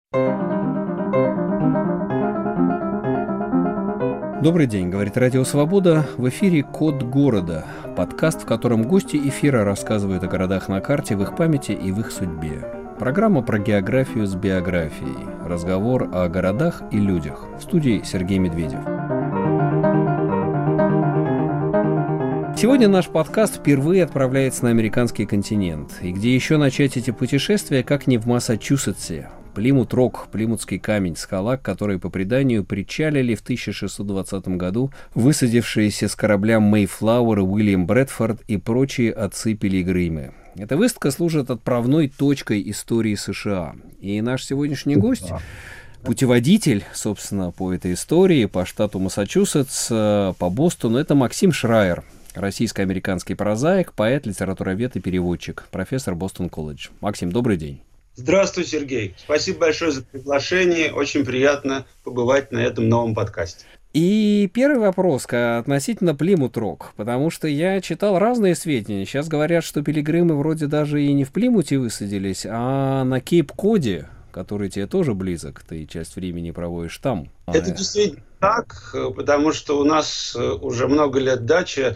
Добрый день, говорит Радио Свобода. В эфире «Код города», подкаст, в котором гости эфира рассказывают о городах на карте, в их памяти и в их судьбе. Программа про географию с биографией. Разговор о городах и людях. В студии Сергей Медведев. Сегодня наш подкаст впервые отправляется на американский континент. И где еще начать эти путешествия, как не в Массачусетсе? Плимут-Рок, Плимутский камень, скала, к которой, по преданию, причалили в 1620 году высадившиеся с корабля Мэйфлауэр, Уильям Брэдфорд и прочие отцы-пилигримы. Эта выставка служит отправной точкой истории США. И наш сегодняшний гость, путеводитель, собственно, по этой истории, по штату Массачусетс, по Бостону, это Максим Шрайер, российско-американский прозаик, поэт, литературовед и переводчик, профессор Бостон-колледж. Максим, добрый день. Здравствуй, Сергей. Спасибо большое за приглашение. Очень приятно побывать на этом новом подкасте. И первый вопрос относительно Плимут-Рок, потому что я читал разные сведения. Сейчас говорят, что пилигримы вроде даже и не в Плимуте высадились, а на Кейп-Коде, который тебе тоже близок, ты часть времени проводишь там. Это действительно так, потому что у нас уже много лет дача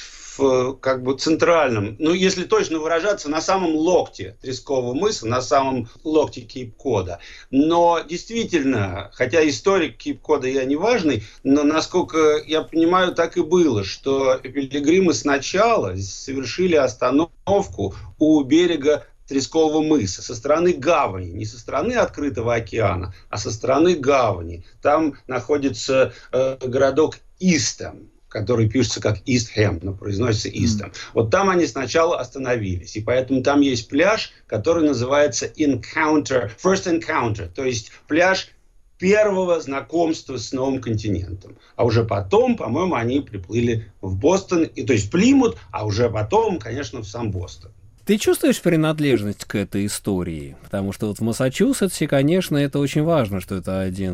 в центральном, если точно выражаться, на самом локте Трескового мыса, на самом локте Кейп-Кода. Но действительно, хотя историк Кейп-Кода я не важный, но, насколько я понимаю, так и было, что пилигримы сначала совершили остановку у берега Трескового мыса, со стороны гавани, не со стороны открытого океана, а со стороны гавани. Там находится городок Истом, который пишется как Истхэм, но произносится Истом. Вот там они сначала остановились. И поэтому там есть пляж, который называется First Encounter, то есть пляж первого знакомства с новым континентом. А уже потом, по-моему, они приплыли в Бостон, то есть в Плимут, а уже потом, конечно, в сам Бостон. Ты чувствуешь принадлежность к этой истории? Потому что вот в Массачусетсе, конечно, это очень важно, что это один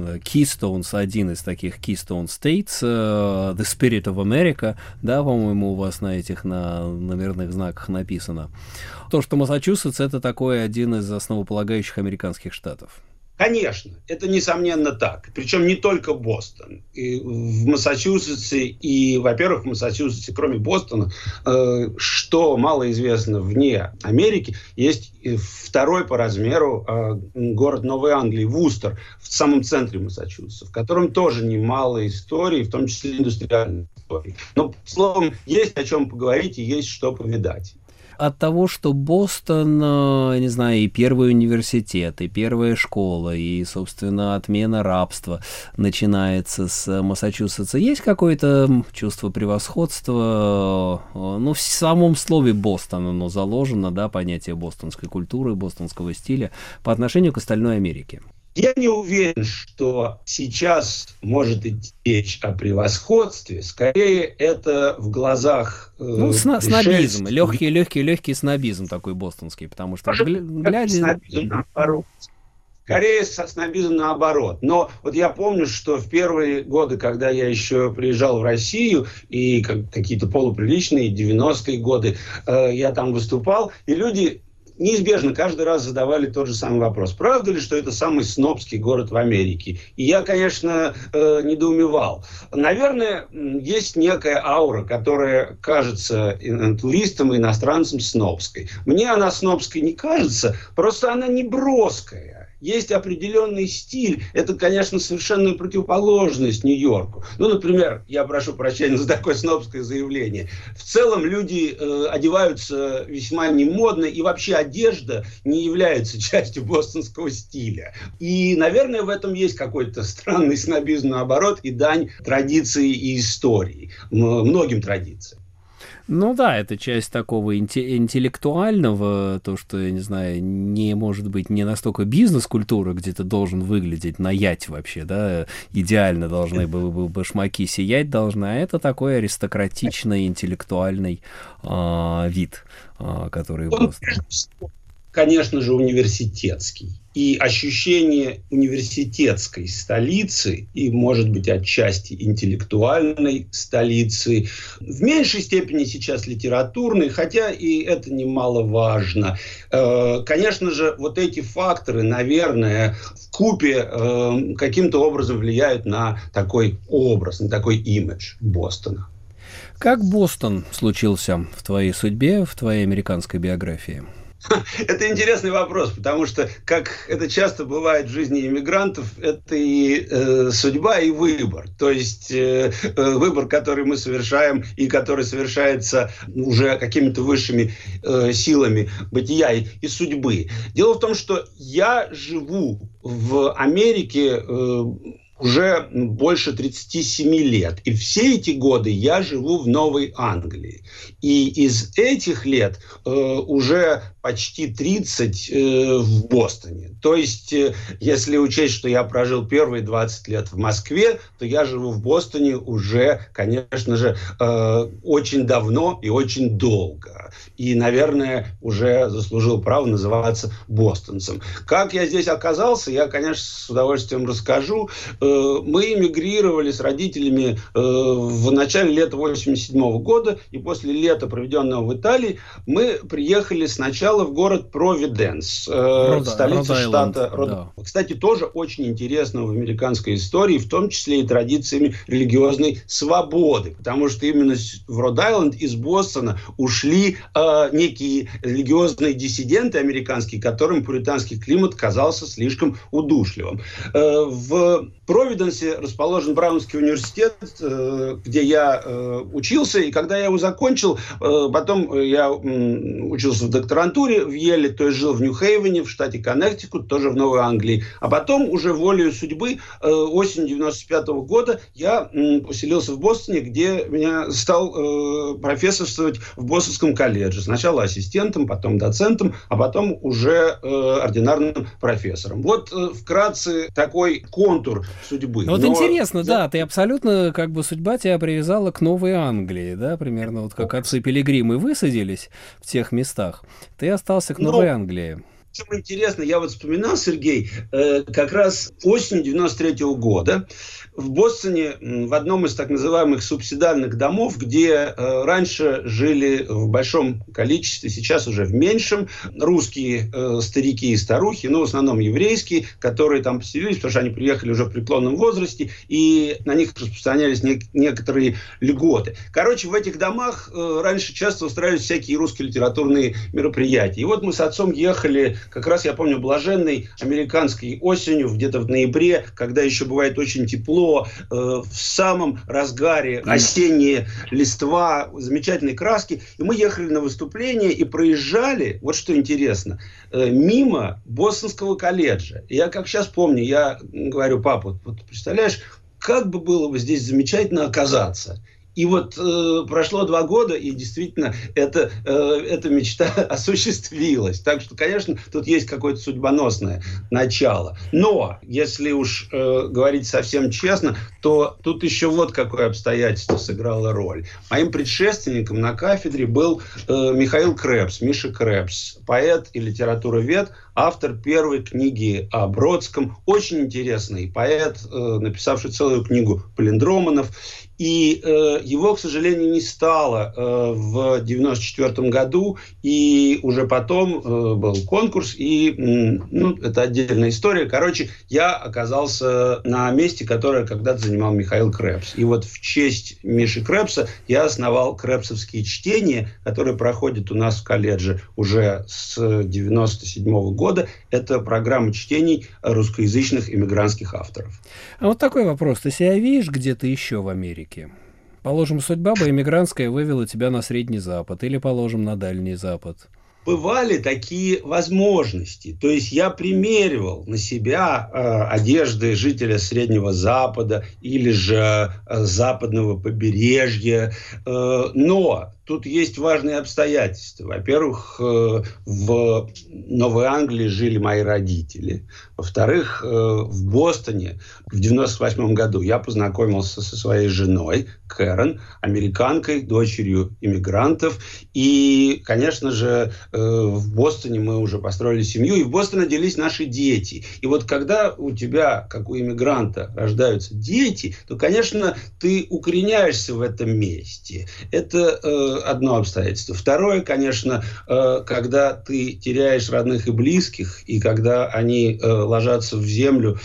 из таких Keystone States, The Spirit of America, да, по-моему, у вас на этих номерных знаках написано. То, что Массачусетс — это такой один из основополагающих американских штатов. Конечно, это несомненно так. Причем не только Бостон. И в Массачусетсе, во-первых, в Массачусетсе, кроме Бостона, что малоизвестно вне Америки, есть второй по размеру город Новой Англии, Вустер, в самом центре Массачусетса, в котором тоже немало историй, в том числе индустриальной истории. Но, словом, есть о чем поговорить и есть что повидать. От того, что Бостон, не знаю, и первый университет, и первая школа, и, собственно, отмена рабства начинается с Массачусетса, есть какое-то чувство превосходства? В самом слове Бостон оно заложено, да, понятие бостонской культуры, бостонского стиля по отношению к остальной Америке. Я не уверен, что сейчас может идти речь о превосходстве. Скорее, это в глазах... снобизм. Легкий снобизм такой бостонский, потому что, глядя... Снобизм наоборот. Скорее, снобизм наоборот. Но вот я помню, что в первые годы, когда я еще приезжал в Россию, и какие-то полуприличные 90-е годы, я там выступал, и люди... неизбежно каждый раз задавали тот же самый вопрос. Правда ли, что это самый снобский город в Америке? И я, конечно, недоумевал. Наверное, есть некая аура, которая кажется туристам и иностранцам снобской. Мне она снобской не кажется, просто она не броская. Есть определенный стиль. Это, конечно, совершенная противоположность Нью-Йорку. Например, я прошу прощения за такое снобское заявление. В целом люди одеваются весьма немодно, и вообще одежда не является частью бостонского стиля. И, наверное, в этом есть какой-то странный снобизм наоборот и дань традиции и истории. Многим традициям. Ну да, это часть такого интеллектуального, то, что, я не знаю, не может быть не настолько бизнес-культура, где ты должен выглядеть наять вообще, да, идеально должны бы башмаки сиять должны, а это такой аристократичный, интеллектуальный вид, который просто... конечно же, университетский. И ощущение университетской столицы, и, может быть, отчасти интеллектуальной столицы, в меньшей степени сейчас литературной, хотя и это немаловажно. Конечно же, вот эти факторы, наверное, вкупе каким-то образом влияют на такой образ, на такой имидж Бостона. Как Бостон случился в твоей судьбе, в твоей американской биографии? Это интересный вопрос, потому что, как это часто бывает в жизни иммигрантов, это и судьба, и выбор. То есть выбор, который мы совершаем, и который совершается уже какими-то высшими силами бытия и судьбы. Дело в том, что я живу в Америке уже больше 37 лет. И все эти годы я живу в Новой Англии. И из этих лет уже почти 30 в Бостоне. То есть, если учесть, что я прожил первые 20 лет в Москве, то я живу в Бостоне уже, конечно же, очень давно и очень долго. И, наверное, уже заслужил право называться бостонцем. Как я здесь оказался, я, конечно, с удовольствием расскажу. Мы эмигрировали с родителями в начале лета 1987 года, и после лета, проведенного в Италии, мы приехали сначала в город Провиденс, столица штата Род-Айленд. Да. Кстати, тоже очень интересно в американской истории, в том числе и традициями религиозной свободы, потому что именно в Род-Айленд из Бостона ушли некие религиозные диссиденты американские, которым пуританский климат казался слишком удушливым. В Провиденсе расположен Браунский университет, где я учился, и когда я его закончил, потом я учился в докторантуре в Йеле, то есть жил в Нью-Хейвене, в штате Коннектикут, тоже в Новой Англии. А потом уже волею судьбы осенью 1995 года я поселился в Бостоне, где меня стал профессорствовать в Бостонском колледже. Сначала ассистентом, потом доцентом, а потом уже ординарным профессором. Вот вкратце такой контур судьбы. Вот интересно, да, ты абсолютно, как бы, судьба тебя привязала к Новой Англии, да, примерно вот как отцы-пилигримы высадились в тех местах, ты остался к Новой Англии. Чем интересно, я вот вспоминал, Сергей, как раз осенью 1993 года в Бостоне, в одном из так называемых субсидиарных домов, где раньше жили в большом количестве, сейчас уже в меньшем, русские старики и старухи, в основном еврейские, которые там поселились, потому что они приехали уже в преклонном возрасте, и на них распространялись некоторые льготы. Короче, в этих домах раньше часто устраивались всякие русские литературные мероприятия. И вот мы с отцом ехали, как раз я помню, блаженной американской осенью, где-то в ноябре, когда еще бывает очень тепло, в самом разгаре осенние листва, замечательные краски. И мы ехали на выступление и проезжали, вот что интересно, мимо Бостонского колледжа. И я как сейчас помню, я говорю: папа, вот представляешь, как бы было бы здесь замечательно оказаться. И вот прошло 2 года, и действительно эта мечта осуществилась. Так что, конечно, тут есть какое-то судьбоносное начало. Но, если уж говорить совсем честно, то тут еще вот какое обстоятельство сыграло роль. Моим предшественником на кафедре был Михаил Крэбс, Миша Крэбс, поэт и литературовед, автор первой книги о Бродском. Очень интересный поэт, написавший целую книгу палиндроманов. И его, к сожалению, не стало в 1994 году, и уже потом был конкурс, и это отдельная история. Короче, я оказался на месте, которое когда-то занимал Михаил Крэбс. И вот в честь Миши Крэбса я основал крэбсовские чтения, которые проходят у нас в колледже уже с 1997 года. Это программа чтений русскоязычных иммигрантских авторов. А вот такой вопрос. Ты себя видишь где-то еще в Америке? Положим, судьба бы иммигрантская вывела тебя на Средний Запад или, положим, на Дальний Запад. Бывали такие возможности. То есть я примеривал на себя одежды жителя Среднего Запада или же западного побережья. Но тут есть важные обстоятельства. Во-первых, в Новой Англии жили мои родители. Во-вторых, в Бостоне в 98 году я познакомился со своей женой Кэрон, американкой, дочерью иммигрантов. И, конечно же, в Бостоне мы уже построили семью, и в Бостоне родились наши дети. И вот когда у тебя, как у иммигранта, рождаются дети, то, конечно, ты укореняешься в этом месте. Это одно обстоятельство. Второе, конечно, когда ты теряешь родных и близких, и когда они ложатся в землю,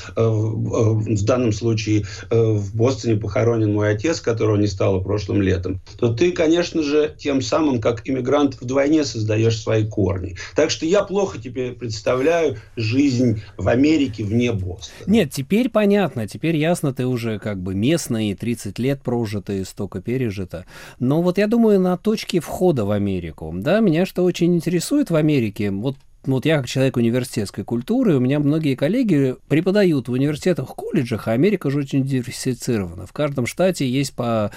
в данном случае в Бостоне похоронен мой отец, которого не стало прошлым летом, то ты, конечно же, тем самым, как иммигрант, вдвойне создаешь свои корни. Так что я плохо теперь представляю жизнь в Америке вне Бостона. Нет, теперь понятно, теперь ясно, ты уже как бы местный, 30 лет прожито и столько пережито. Но вот я думаю, на точке входа в Америку, да, меня что очень интересует в Америке, вот я как человек университетской культуры, у меня многие коллеги преподают в университетах, в колледжах, а Америка же очень диверсифицирована. В каждом штате есть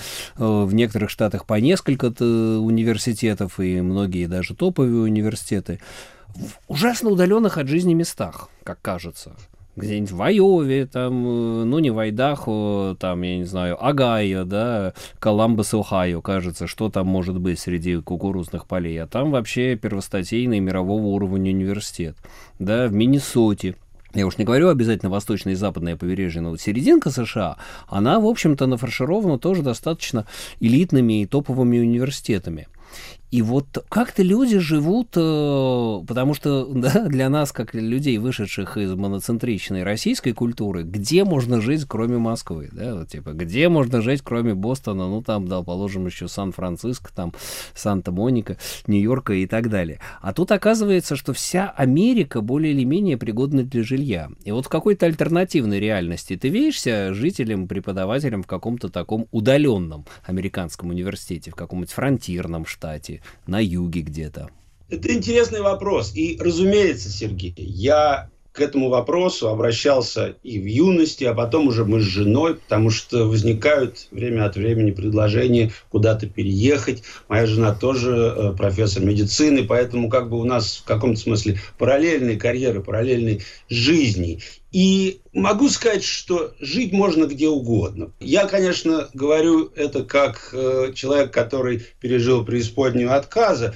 в некоторых штатах по несколько университетов, и многие даже топовые университеты, в ужасно удаленных от жизни местах, как кажется. Где-нибудь в Айове, там, ну, не в Айдахо, там, я не знаю, Огайо, да, Коламбус, Ohio, кажется, что там может быть среди кукурузных полей. А там вообще первостатейный мирового уровня университет. Да, в Миннесоте. Я уж не говорю обязательно восточное и западное побережье, но вот серединка США, она, в общем-то, нафарширована тоже достаточно элитными и топовыми университетами. И вот как-то люди живут, потому что да, для нас, как людей, вышедших из моноцентричной российской культуры, где можно жить, кроме Москвы? Да? Вот, типа, где можно жить, кроме Бостона? Ну, там, да, положим, еще Сан-Франциско, там, Санта-Моника, Нью-Йорка и так далее. А тут оказывается, что вся Америка более или менее пригодна для жилья. И вот в какой-то альтернативной реальности ты видишься жителем, преподавателем в каком-то таком удаленном американском университете, в каком-нибудь фронтирном штате, на юге где-то? Это интересный вопрос. И, разумеется, Сергей, я к этому вопросу обращался и в юности, а потом уже мы с женой, потому что возникают время от времени предложения куда-то переехать. Моя жена тоже профессор медицины, поэтому как бы у нас в каком-то смысле параллельные карьеры, параллельные жизни. И могу сказать, что жить можно где угодно. Я, конечно, говорю это как человек, который пережил преисподнюю отказа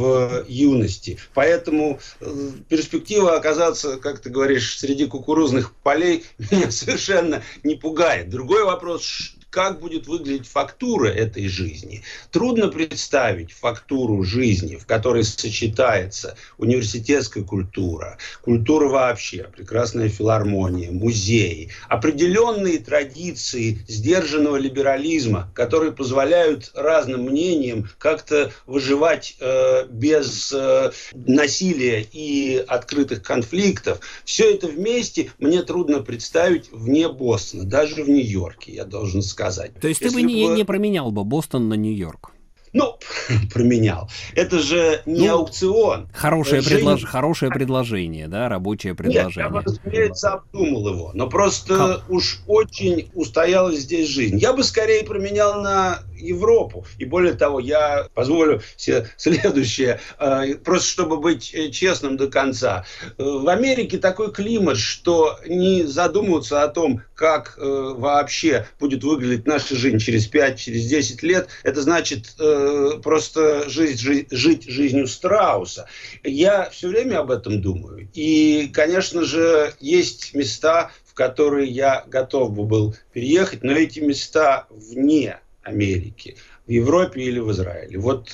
в юности. Поэтому перспектива оказаться, как ты говоришь, среди кукурузных полей меня совершенно не пугает. Другой вопрос, как будет выглядеть фактура этой жизни. Трудно представить фактуру жизни, в которой сочетается университетская культура, культура вообще, прекрасная филармония, музеи, определенные традиции сдержанного либерализма, которые позволяют разным мнениям как-то выживать без насилия и открытых конфликтов. Все это вместе мне трудно представить вне Бостона, даже в Нью-Йорке, я должен сказать. То есть ты бы не променял бы Бостон на Нью-Йорк? Ну, променял. Это же не аукцион. Хорошее предложение, да, рабочее предложение. Нет, я, разумеется, обдумал его. Но просто уж очень устоялась здесь жизнь. Я бы скорее променял на Европу. И более того, я позволю себе следующее, просто чтобы быть честным до конца. В Америке такой климат, что не задумываться о том, как вообще будет выглядеть наша жизнь через 5, через 10 лет, это значит просто жить жизнью страуса. Я все время об этом думаю. И, конечно же, есть места, в которые я готов бы был переехать, но эти места вне Америки, в Европе или в Израиле. Вот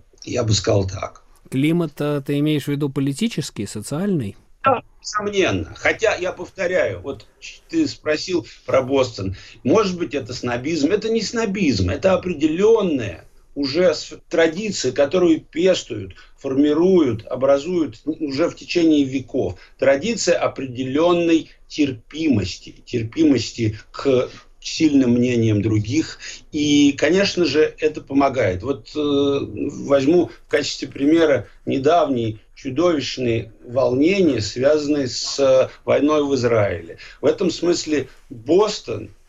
я бы сказал так. Климат ты имеешь в виду политический, социальный? Да, несомненно. Хотя, я повторяю, вот ты спросил про Бостон. Может быть, это снобизм. Это не снобизм, это определенная уже традиция, которую пестуют, формируют, образуют уже в течение веков. Традиция определенной терпимости к сильным мнением других. И, конечно же, это помогает. Вот возьму в качестве примера недавние чудовищные волнения, связанные с войной в Израиле. В этом смысле Бостон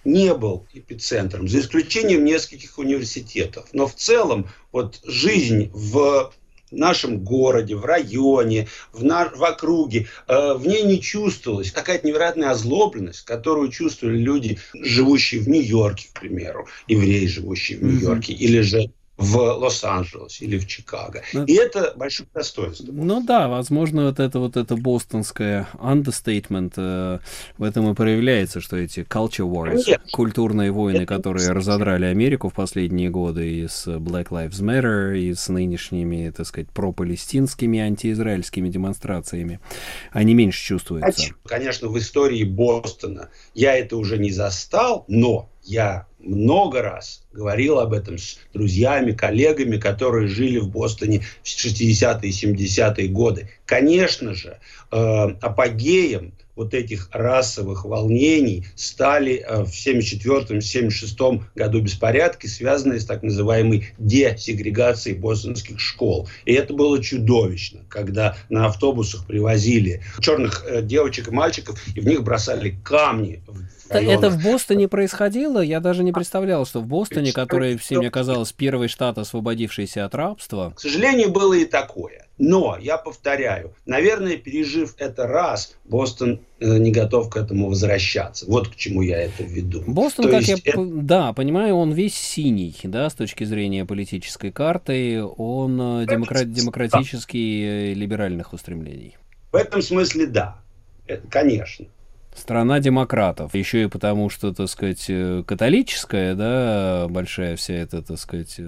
не был эпицентром, за исключением нескольких университетов. Но в целом вот жизнь в нашем городе, в районе, в округе, в ней не чувствовалась какая-то невероятная озлобленность, которую чувствовали люди, живущие в Нью-Йорке, к примеру, евреи, живущие в Нью-Йорке, или же в Лос-Анджелесе или в Чикаго. И это большое достоинство. Ну да, возможно, вот это бостонское understatement в этом и проявляется, что эти culture wars, культурные войны, которые разодрали Америку в последние годы и с Black Lives Matter, и с нынешними, так сказать, пропалестинскими, антиизраильскими демонстрациями, они меньше чувствуются. Конечно, в истории Бостона я это уже не застал, но я много раз говорил об этом с друзьями, коллегами, которые жили в Бостоне в 60-е и 70-е годы. Конечно же, апогеем вот этих расовых волнений стали в 1974-1976 году беспорядки, связанные с так называемой десегрегацией бостонских школ. И это было чудовищно, когда на автобусах привозили черных девочек и мальчиков, и в них бросали камни. Это в Бостоне происходило? Я даже не представлял, что в Бостоне, который всем казалось первый штат, освободившийся от рабства. К сожалению, было и такое. Но, я повторяю, наверное, пережив это раз, Бостон не готов к этому возвращаться. Вот к чему я это веду. Бостон, да, понимаю, он весь синий, да, с точки зрения политической карты, он демократический, либеральных устремлений. В этом смысле, да, это, конечно. Страна демократов. Еще и потому, что, так сказать, католическая, да, большая вся эта, так сказать,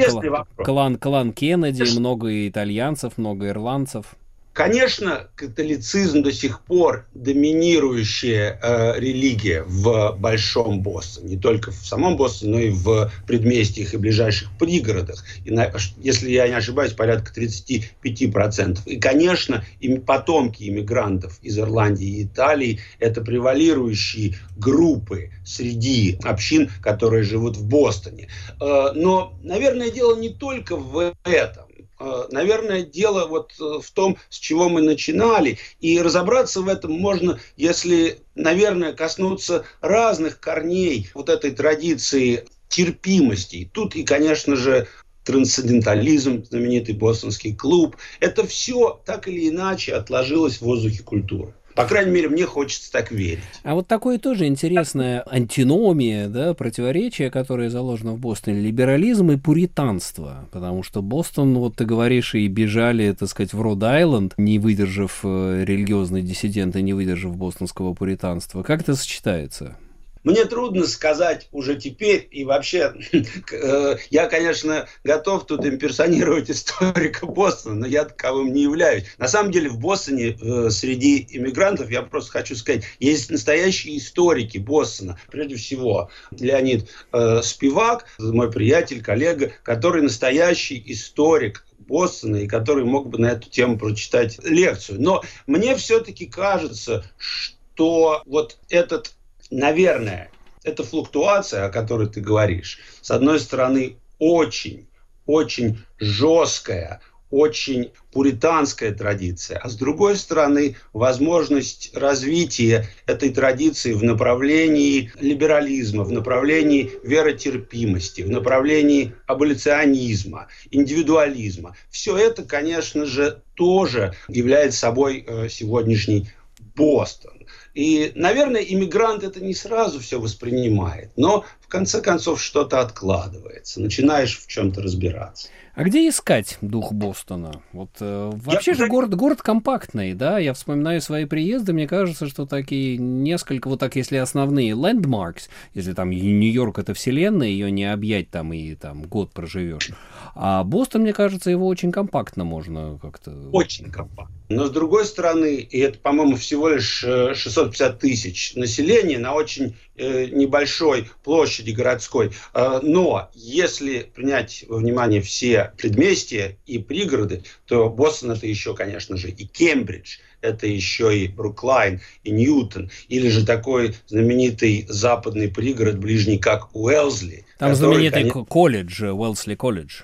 клан Кеннеди, много итальянцев, много ирландцев. Конечно, католицизм до сих пор доминирующая религия в Большом Бостоне. Не только в самом Бостоне, но и в предместьях и ближайших пригородах. И если я не ошибаюсь, порядка 35%. И, конечно, потомки иммигрантов из Ирландии и Италии – это превалирующие группы среди общин, которые живут в Бостоне. Но, наверное, дело не только в этом. Наверное, дело вот в том, с чего мы начинали. И разобраться в этом можно, если, наверное, коснуться разных корней вот этой традиции терпимости. Тут и, конечно же, трансцендентализм, знаменитый бостонский клуб. Это все так или иначе отложилось в воздухе культуры. По крайней мере, мне хочется так верить. А вот такое тоже интересная антиномия, да, противоречие, которое заложено в Бостоне, либерализм и пуританство. Потому что Бостон, вот ты говоришь, и бежали, так сказать, в Род-Айленд, не выдержав религиозные диссиденты, не выдержав бостонского пуританства. Как это сочетается? Мне трудно сказать уже теперь, и вообще, я, конечно, готов тут имперсонировать историка Бостона, но я таковым не являюсь. На самом деле в Бостоне среди иммигрантов, я просто хочу сказать, есть настоящие историки Бостона. Прежде всего, Леонид Спивак, мой приятель, коллега, который настоящий историк Бостона и который мог бы на эту тему прочитать лекцию. Но мне все-таки кажется, что вот этот... Наверное, эта флуктуация, о которой ты говоришь, с одной стороны, очень жесткая, очень пуританская традиция, а с другой стороны, возможность развития этой традиции в направлении либерализма, в направлении веротерпимости, в направлении аболиционизма, индивидуализма. Все это, конечно же, тоже является собой сегодняшний Бостон. И, наверное, иммигрант это не сразу все воспринимает, но в конце концов что-то откладывается, начинаешь в чем-то разбираться. А где искать дух Бостона? Вот вообще же город компактный, да? Я вспоминаю свои приезды, мне кажется, что такие несколько, вот так, если основные landmarks, если там Нью-Йорк это вселенная, ее не объять там и там год проживешь. А Бостон, мне кажется, его очень компактно можно как-то... Очень компактно. Но с другой стороны, и это, по-моему, всего лишь 650 тысяч населения на очень небольшой площади городской. Но если принять во внимание все предместья и пригороды, то Бостон это еще, конечно же, и Кембридж, это еще и Бруклайн, и Ньютон, или же такой знаменитый западный пригород, ближний как Уэлсли. Там знаменитый колледж, Уэлсли колледж.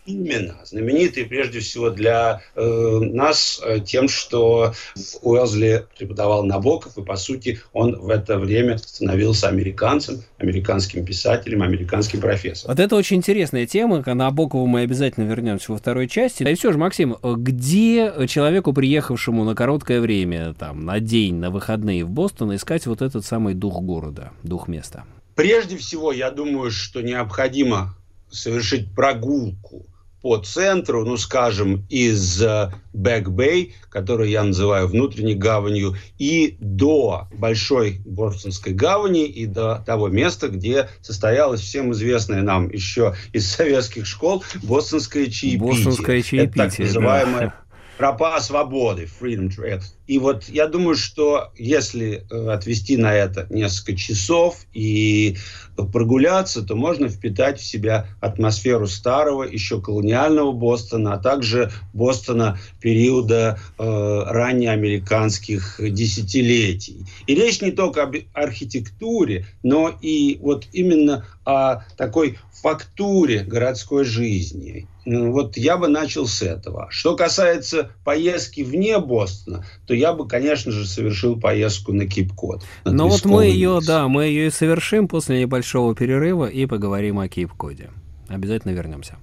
Именно. Знаменитый прежде всего для нас тем, что в Уэлсли преподавал Набоков, и, по сути, он в это время становился американцем, американским писателем, американским профессором. Вот это очень интересная тема. К Набокову мы обязательно вернемся во второй части. И все же, Максим, где человеку, приехавшему на короткое время, там, на день, на выходные в Бостон, искать вот этот самый дух города, дух места? Прежде всего, я думаю, что необходимо совершить прогулку по центру, ну, скажем, из Бэк-Бэй, который я называю внутренней гаванью, и до Большой Бостонской гавани, и до того места, где состоялось всем известное нам еще из советских школ бостонское чаепитие. Бостонское чаепитие, это так называемое тропа свободы, Freedom Trail. И вот я думаю, что если отвести на это несколько часов и прогуляться, то можно впитать в себя атмосферу старого, еще колониального Бостона, а также Бостона периода раннеамериканских десятилетий. И речь не только об архитектуре, но и вот именно о такой фактуре городской жизни. Вот я бы начал с этого. Что касается поездки вне Бостона, то я бы, конечно же, совершил поездку на Кейп-Код. Ну вот мы ее и совершим после небольшого перерыва и поговорим о Кейп-Коде. Обязательно вернемся.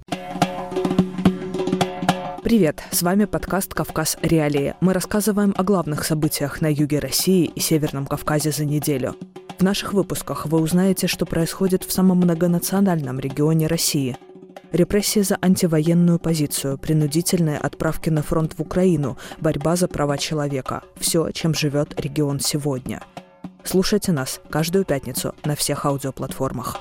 Привет, с вами подкаст «Кавказ. Реалии». Мы рассказываем о главных событиях на юге России и Северном Кавказе за неделю. В наших выпусках вы узнаете, что происходит в самом многонациональном регионе России. Репрессии за антивоенную позицию, принудительные отправки на фронт в Украину, борьба за права человека. Все, чем живет регион сегодня. Слушайте нас каждую пятницу на всех аудиоплатформах.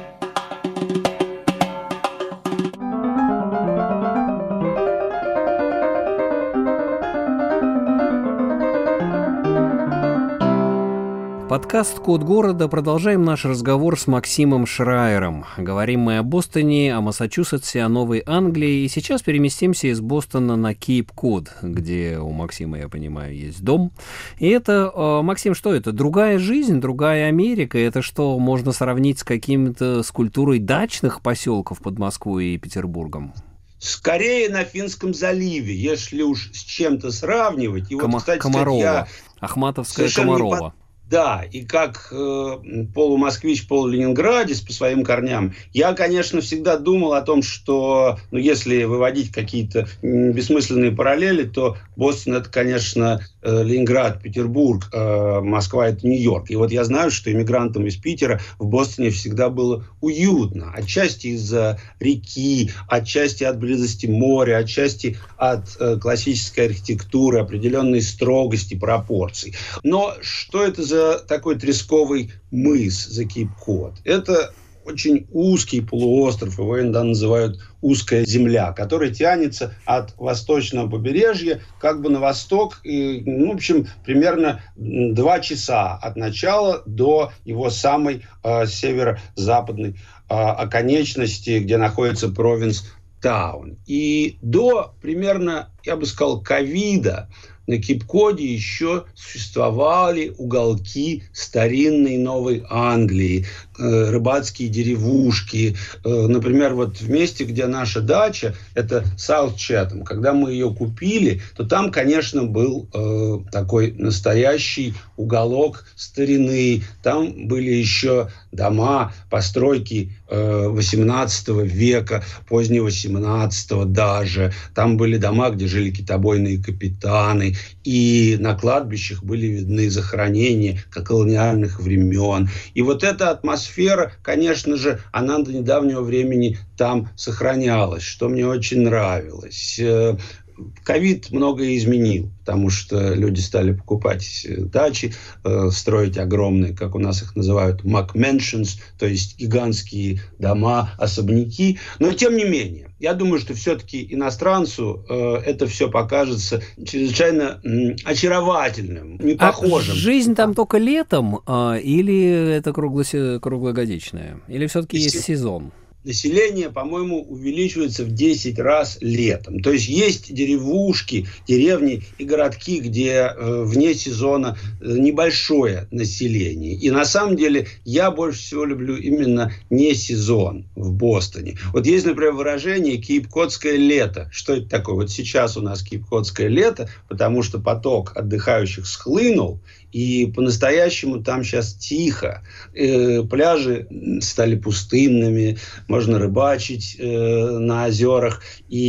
Подкаст «Код города». Продолжаем наш разговор с Максимом Шрайером. Говорим мы о Бостоне, о Массачусетсе, о Новой Англии. И сейчас переместимся из Бостона на Кейп-Код, где у Максима, я понимаю, есть дом. И это, Максим, что это? Другая жизнь, другая Америка? Это что, можно сравнить с каким-то с культурой дачных поселков под Москвой и Петербургом? Скорее на Финском заливе, если уж с чем-то сравнивать. И вот, кстати, Комарова. Ахматовская Комарова. Да, и как полумосквич, полуленинградец по своим корням, я, конечно, всегда думал о том, что, если выводить какие-то бессмысленные параллели, то Бостон – это, конечно, Ленинград, Петербург, Москва – это Нью-Йорк. И вот я знаю, что иммигрантам из Питера в Бостоне всегда было уютно. Отчасти из-за реки, отчасти от близости моря, отчасти от классической архитектуры, определенной строгости пропорций. Но что это за такой тресковый мыс, за Кейп-Код? Это очень узкий полуостров, его иногда называют узкая земля, который тянется от восточного побережья как бы на восток, и, в общем, примерно 2 часа от начала до его самой северо-западной оконечности, где находится Провинс-таун. И до примерно, я бы сказал, ковида на Кейп-Коде еще существовали уголки старинной Новой Англии, рыбацкие деревушки. Например, вот в месте, где наша дача, это Саут-Чэтхэм. Когда мы ее купили, то там, конечно, был такой настоящий уголок старины. Там были еще дома, постройки 18 века, позднего 17 даже. Там были дома, где жили китобойные капитаны. И на кладбищах были видны захоронения колониальных времен. И вот эта атмосфера, конечно же, она до недавнего времени там сохранялась, что мне очень нравилось. Ковид многое изменил, потому что люди стали покупать дачи, строить огромные, как у нас их называют, McMansions, то есть гигантские дома, особняки. Но тем не менее, я думаю, что все-таки иностранцу это все покажется чрезвычайно очаровательным, не похожим. Жизнь там только летом или это круглогодичная? Или все-таки есть сезон? население, по-моему, увеличивается в 10 раз летом. То есть есть деревушки, деревни и городки, где вне сезона небольшое население. И на самом деле я больше всего люблю именно не сезон в Бостоне. Вот есть, например, выражение «кейп-кодское лето». Что это такое? Вот сейчас у нас кейп-кодское лето, потому что поток отдыхающих схлынул, и по-настоящему там сейчас тихо. Пляжи стали пустынными, можно рыбачить на озерах,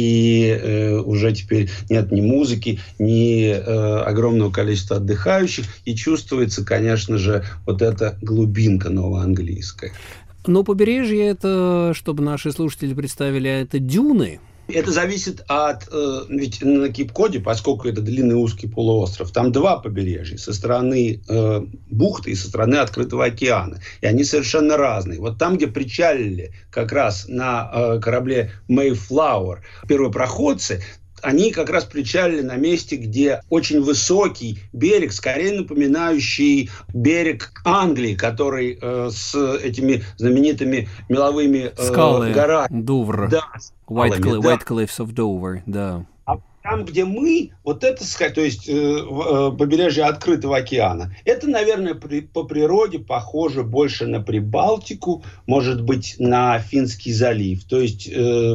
и уже теперь нет ни музыки, ни огромного количества отдыхающих, и чувствуется, конечно же, вот эта глубинка новоанглийская. Но побережье это, чтобы наши слушатели представили, это дюны. Это зависит от... Ведь на Кейп-Коде, поскольку это длинный узкий полуостров, там два побережья. Со стороны бухты и со стороны открытого океана. И они совершенно разные. Вот там, где причалили как раз на корабле Mayflower первопроходцы, они как раз причалили на месте, где очень высокий берег, скорее напоминающий берег Англии, который с этими знаменитыми меловыми горами. Дувр. Да, White Cliffs of Dover, да. А там, где мы, вот это, то есть побережье открытого океана, это, наверное, по природе похоже больше на Прибалтику, может быть, на Финский залив. То есть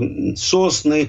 сосны,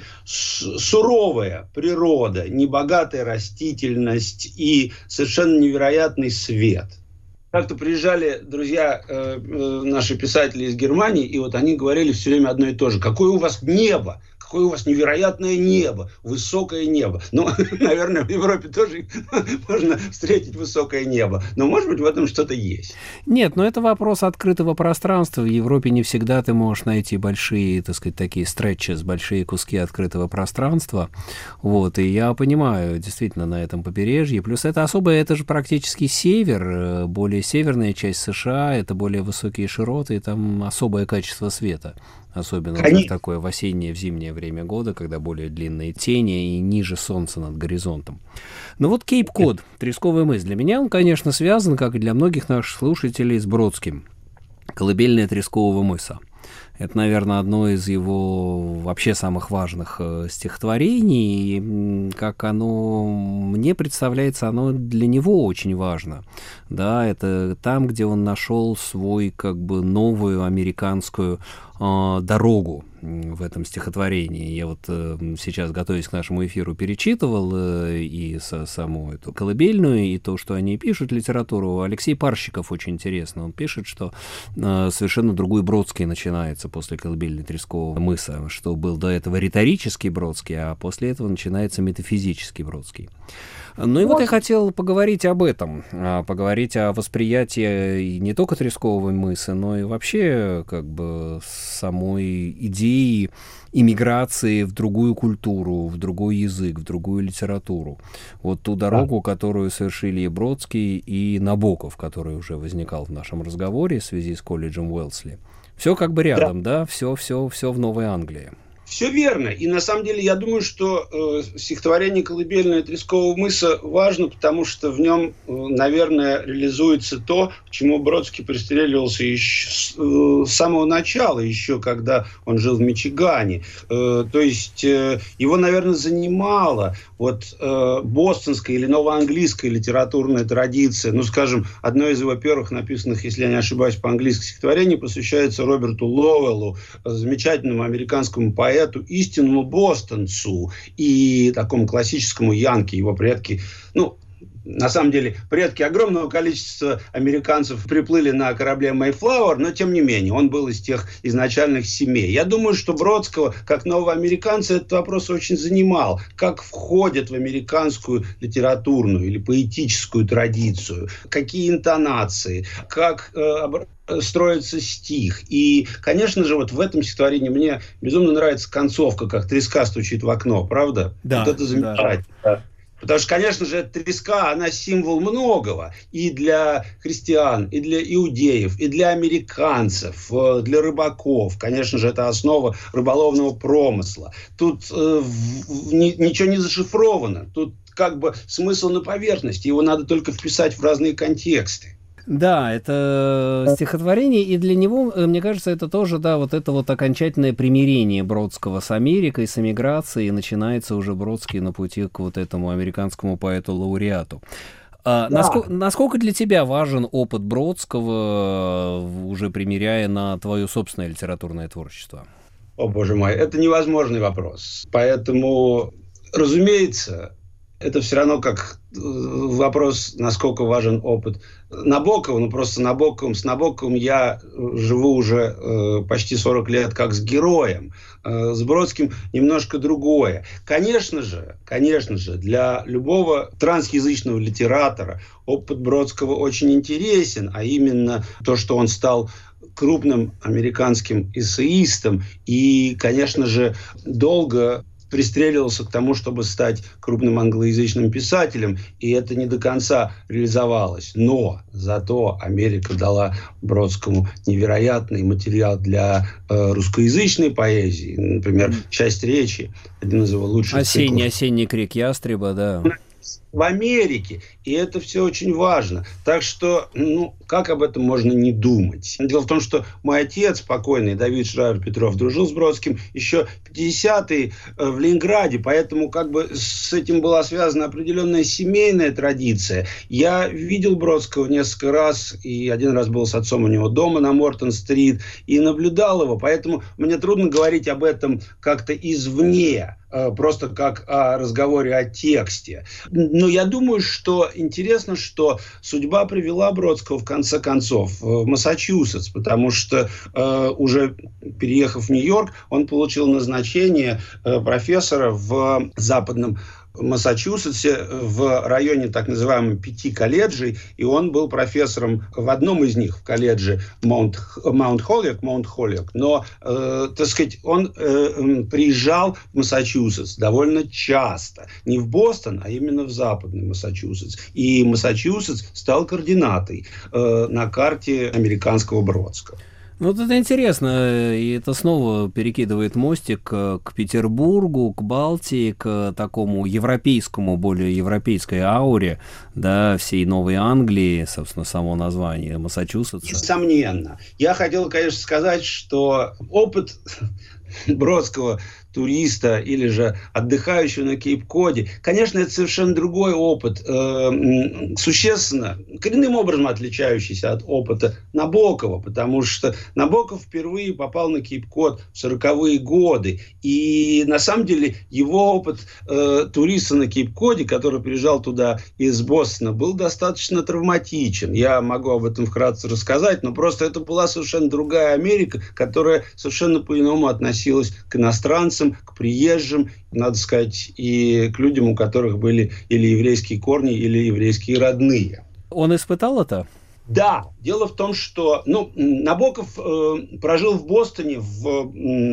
суровая природа, небогатая растительность и совершенно невероятный свет. Как-то приезжали друзья, наши писатели из Германии, и вот они говорили все время одно и то же. Какое у вас небо! Какое у вас невероятное небо, высокое небо. Ну, наверное, в Европе тоже можно встретить высокое небо. Но, может быть, в этом что-то есть. Нет, но это вопрос открытого пространства. В Европе не всегда ты можешь найти большие, так сказать, такие стретчи, большие куски открытого пространства. Вот, и я понимаю, действительно, на этом побережье. Плюс это особое, это же практически север, более северная часть США, это более высокие широты, и там особое качество света. Особенно в такое в осеннее, в зимнее время года, когда более длинные тени и ниже солнца над горизонтом. Но вот Кейп-Код, Тресковый мыс, для меня он, конечно, связан, как и для многих наших слушателей, с Бродским. Колыбельная Трескового мыса. Это, наверное, одно из его вообще самых важных стихотворений. И как оно мне представляется, оно для него очень важно. Да, это там, где он нашел свой как бы новую американскую дорогу в этом стихотворении. Я вот сейчас, готовясь к нашему эфиру, перечитывал и саму эту колыбельную, и то, что они пишут, литературу. Алексей Парщиков очень интересно. Он пишет, что совершенно другой Бродский начинается после колыбельной Трескового мыса, что был до этого риторический Бродский, а после этого начинается метафизический Бродский. Ну и вот я хотел поговорить об этом, поговорить о восприятии не только Трескового мыса, но и вообще как бы самой идеи иммиграции в другую культуру, в другой язык, в другую литературу. Вот ту дорогу, которую совершили и Бродский, и Набоков, который уже возникал в нашем разговоре в связи с колледжем Уэлсли. Все как бы рядом, да? Все в Новой Англии. Все верно. И на самом деле я думаю, что стихотворение «Колыбельная Трескового мыса» важно, потому что в нем, наверное, реализуется то, к чему Бродский пристреливался еще с самого начала, еще когда он жил в Мичигане. То есть его, наверное, занимала вот бостонская или новоанглийская литературная традиция. Ну, скажем, одно из его первых написанных, если я не ошибаюсь, по-английски стихотворений посвящается Роберту Лоуэллу, замечательному американскому поэту, истинному бостонцу и такому классическому янки. Его предки, на самом деле, предки огромного количества американцев приплыли на корабле Mayflower, но, тем не менее, он был из тех изначальных семей. Я думаю, что Бродского, как нового американца, этот вопрос очень занимал. Как входят в американскую литературную или поэтическую традицию, какие интонации, как строится стих. И, конечно же, вот в этом стихотворении мне безумно нравится концовка, как треска стучит в окно, правда? Да, вот это замечательно. Да. Потому что, конечно же, треска, она символ многого. И для христиан, и для иудеев, и для американцев, для рыбаков. Конечно же, это основа рыболовного промысла. Тут ничего не зашифровано. Тут как бы смысл на поверхности. Его надо только вписать в разные контексты. Да, это стихотворение, и для него, мне кажется, это тоже, да, вот это вот окончательное примирение Бродского с Америкой, с эмиграцией, и начинается уже Бродский на пути к вот этому американскому поэту-лауреату. Да. Насколько для тебя важен опыт Бродского, уже примеряя на твое собственное литературное творчество? О, боже мой, это невозможный вопрос. Поэтому, разумеется, это все равно как вопрос, насколько важен опыт Набокова. Ну, просто с Набоковым я живу уже почти 40 лет как с героем. С Бродским немножко другое. Конечно же, для любого трансязычного литератора опыт Бродского очень интересен, а именно то, что он стал крупным американским эссеистом и, конечно же, долго пристреливался к тому, чтобы стать крупным англоязычным писателем, и это не до конца реализовалось. Но зато Америка дала Бродскому невероятный материал для русскоязычной поэзии. Например, «Часть речи», один из его лучших циклов. «Осенний крик ястреба», да. В Америке. И это все очень важно. Так что, как об этом можно не думать? Дело в том, что мой отец, покойный Давид Шрайер-Петров, дружил с Бродским еще в 50-е в Ленинграде, поэтому как бы с этим была связана определенная семейная традиция. Я видел Бродского несколько раз, и один раз был с отцом у него дома на Мортон-стрит, и наблюдал его, поэтому мне трудно говорить об этом как-то извне, просто как о разговоре о тексте. Но я думаю, что интересно, что судьба привела Бродского в конце концов в Массачусетс, потому что уже переехав в Нью-Йорк, он получил назначение профессора в западном Массачусетсе в районе так называемых 5 колледжей, и он был профессором в одном из них, в колледже Маунт-Холиок, но, так сказать, он приезжал в Массачусетс довольно часто. Не в Бостон, а именно в западный Массачусетс. И Массачусетс стал координатой на карте американского Бродского. Вот это интересно, и это снова перекидывает мостик к Петербургу, к Балтии, к такому европейскому, более европейской ауре, да, всей Новой Англии, собственно, само название Массачусетса. Несомненно. Я хотел, конечно, сказать, что опыт Бродского туриста или же отдыхающего на Кейп-Коде, конечно, это совершенно другой опыт, существенно, коренным образом отличающийся от опыта Набокова, потому что Набоков впервые попал на Кейп-Код в 40-е годы, и на самом деле его опыт туриста на Кейп-Коде, который приезжал туда из Бостона, был достаточно травматичен. Я могу об этом вкратце рассказать, но просто это была совершенно другая Америка, которая совершенно по-иному относилась к иностранцам, к приезжим, надо сказать, и к людям, у которых были или еврейские корни, или еврейские родные. Он испытал это? Да. Дело в том, что Набоков прожил в Бостоне, в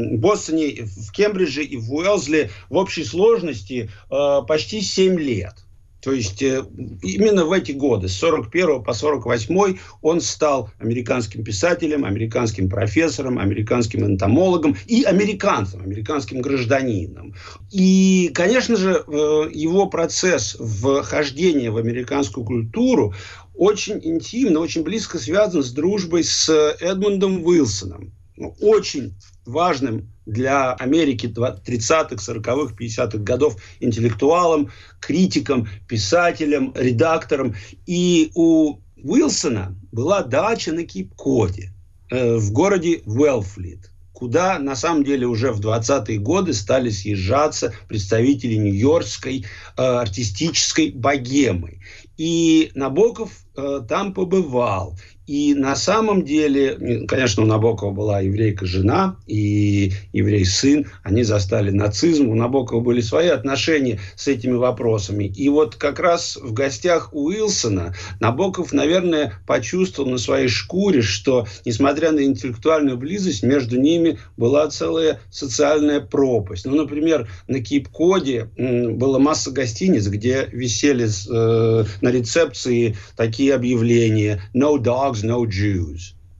Кембридже и в Уэлсли в общей сложности почти 7 лет. То есть именно в эти годы, с 41 по 48 он стал американским писателем, американским профессором, американским энтомологом и американским гражданином. И, конечно же, его процесс вхождения в американскую культуру очень интимно, очень близко связан с дружбой с Эдмундом Уилсоном. Очень важным для Америки 30-х, 40-х, 50-х годов интеллектуалом, критиком, писателем, редактором. И у Уилсона была дача на Кейп-Коде в городе Уэлфлит, куда на самом деле уже в 20-е годы стали съезжаться представители нью-йоркской артистической богемы. И Набоков там побывал. И на самом деле, конечно, у Набокова была еврейка-жена и еврей-сын. Они застали нацизм. У Набокова были свои отношения с этими вопросами. И вот как раз в гостях у Уилсона Набоков, наверное, почувствовал на своей шкуре, что, несмотря на интеллектуальную близость, между ними была целая социальная пропасть. Например, на Кейп-Коде была масса гостиниц, где висели на рецепции такие объявления: «No dogs, no Jews».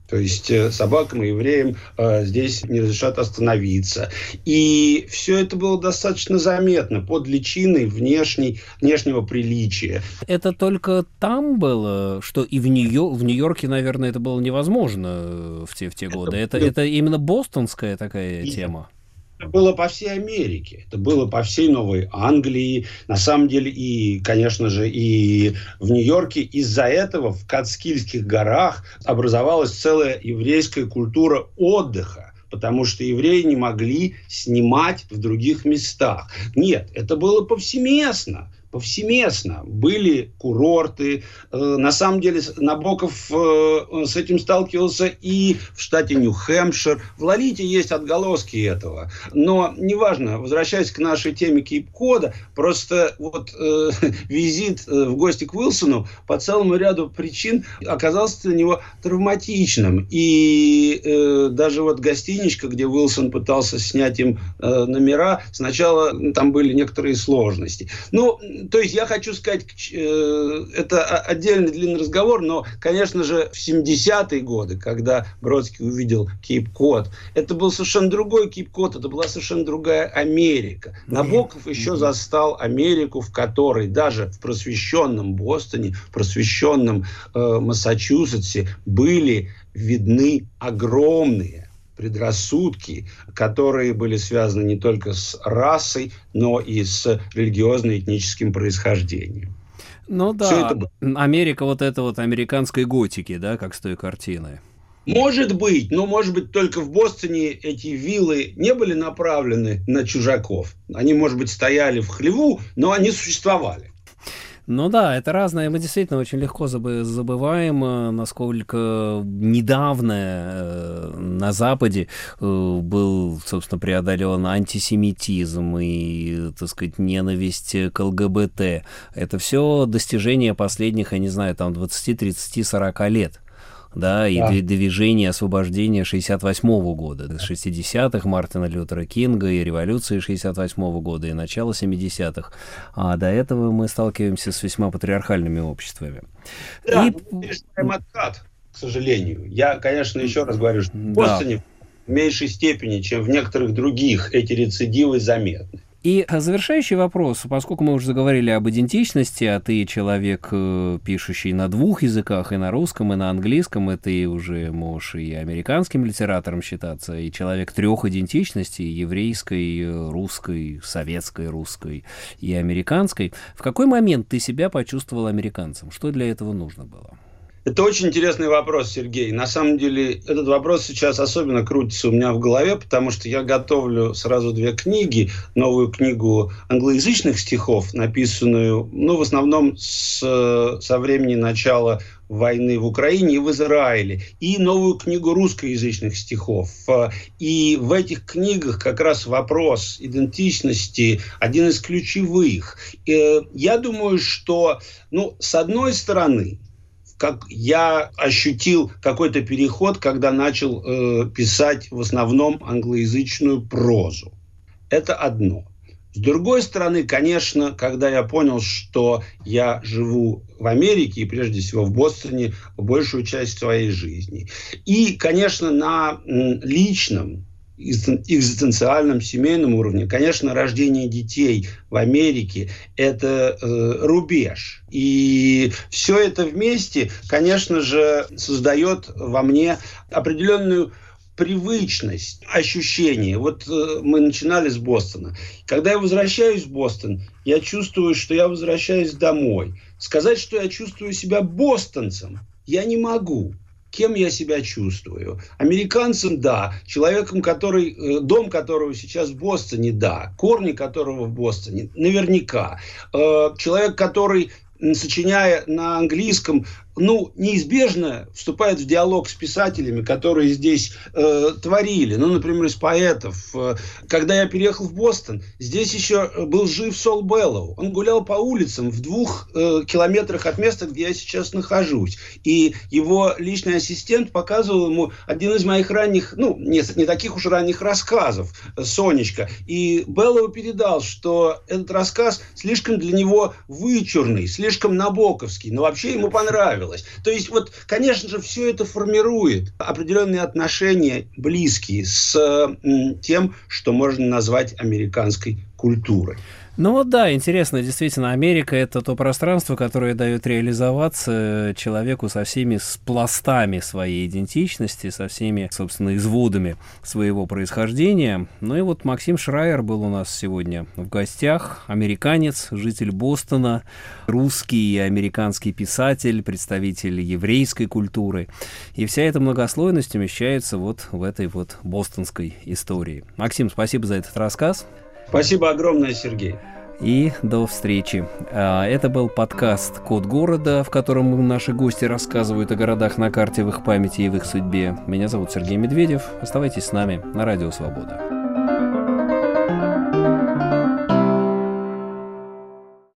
То есть собакам и евреям здесь не разрешат остановиться. И все это было достаточно заметно под личиной внешнего приличия. Это только там было, что и в Нью-Йорке, наверное, это было невозможно в те годы. Это именно бостонская такая тема. Это было по всей Америке, это было по всей Новой Англии, на самом деле, и, конечно же, и в Нью-Йорке. Из-за этого в Катскильских горах образовалась целая еврейская культура отдыха, потому что евреи не могли снимать в других местах. Нет, это было повсеместно. Были курорты. На самом деле Набоков с этим сталкивался и в штате Нью-Хэмпшир. В Лолите есть отголоски этого. Но неважно, возвращаясь к нашей теме Кейп-Кода, просто визит в гости к Уилсону по целому ряду причин оказался для него травматичным. И даже гостиничка, где Уилсон пытался снять им номера, сначала там были некоторые сложности. То есть я хочу сказать, это отдельный длинный разговор, но, конечно же, в 70-е годы, когда Бродский увидел Кейп-Код, это был совершенно другой Кейп-Код, это была совершенно другая Америка. Набоков еще застал Америку, в которой даже в просвещенном Бостоне, в просвещенном Массачусетсе были видны огромные предрассудки, которые были связаны не только с расой, но и с религиозно-этническим происхождением. Ну да, Америка американской готики, да, как с той картины. Может быть, но может быть только в Бостоне эти виллы не были направлены на чужаков. Они, может быть, стояли в хлеву, но они существовали. Ну да, это разное. Мы действительно очень легко забываем, насколько недавно на Западе был, собственно, преодолен антисемитизм и, так сказать, ненависть к ЛГБТ. Это все достижения последних, я не знаю, 20, 30, 40 лет. Да, и движение освобождения 68-го года, 60-х Мартина Лютера Кинга и революции 68-го года и начала 70-х. А до этого мы сталкиваемся с весьма патриархальными обществами. Да, мы переживаем откат, к сожалению. Я, конечно, еще раз говорю, что в Бостоне в меньшей степени, чем в некоторых других, эти рецидивы заметны. И завершающий вопрос, поскольку мы уже заговорили об идентичности, а ты человек, пишущий на двух языках, и на русском, и на английском, и ты уже можешь и американским литератором считаться, и человек трех идентичностей, еврейской, русской, советской, русской и американской. В какой момент ты себя почувствовал американцем? Что для этого нужно было? Это очень интересный вопрос, Сергей. На самом деле, этот вопрос сейчас особенно крутится у меня в голове, потому что я готовлю сразу две книги. Новую книгу англоязычных стихов, написанную, в основном со времени начала войны в Украине и в Израиле, и новую книгу русскоязычных стихов. И в этих книгах как раз вопрос идентичности один из ключевых. Я думаю, что, с одной стороны, как я ощутил какой-то переход, когда начал писать в основном англоязычную прозу. Это одно. С другой стороны, конечно, когда я понял, что я живу в Америке, и прежде всего в Бостоне, большую часть своей жизни. И, конечно, на личном, экзистенциальном, семейном уровне, конечно, рождение детей в Америке – это рубеж. И все это вместе, конечно же, создает во мне определенную привычность, ощущение. Мы начинали с Бостона. Когда я возвращаюсь в Бостон, я чувствую, что я возвращаюсь домой. Сказать, что я чувствую себя бостонцем, я не могу. Кем я себя чувствую? Американцем – да. Человеком, дом которого сейчас в Бостоне – да. Корни которого в Бостоне – наверняка. Человек, который, сочиняя на английском, неизбежно вступает в диалог с писателями, которые здесь творили. Например, из поэтов. Когда я переехал в Бостон, здесь еще был жив Сол Беллоу. Он гулял по улицам в 2 километрах от места, где я сейчас нахожусь. И его личный ассистент показывал ему один из моих ранних, не таких уж ранних рассказов, «Сонечка». И Беллоу передал, что этот рассказ слишком для него вычурный, слишком набоковский. Но вообще ему понравился. нравилось. То есть, вот, конечно же, все это формирует определенные отношения близкие с тем, что можно назвать американской культурой. Ну вот да, интересно, действительно, Америка — это то пространство, которое дает реализоваться человеку со всеми пластами своей идентичности, со всеми, собственно, изводами своего происхождения. Ну и вот Максим Шрайер был у нас сегодня в гостях, американец, житель Бостона, русский и американский писатель, представитель еврейской культуры. И вся эта многослойность умещается вот в этой вот бостонской истории. Максим, спасибо за этот рассказ. Спасибо огромное, Сергей. И до встречи. Это был подкаст «Код города», в котором наши гости рассказывают о городах на карте в их памяти и в их судьбе. Меня зовут Сергей Медведев. Оставайтесь с нами на Радио Свобода.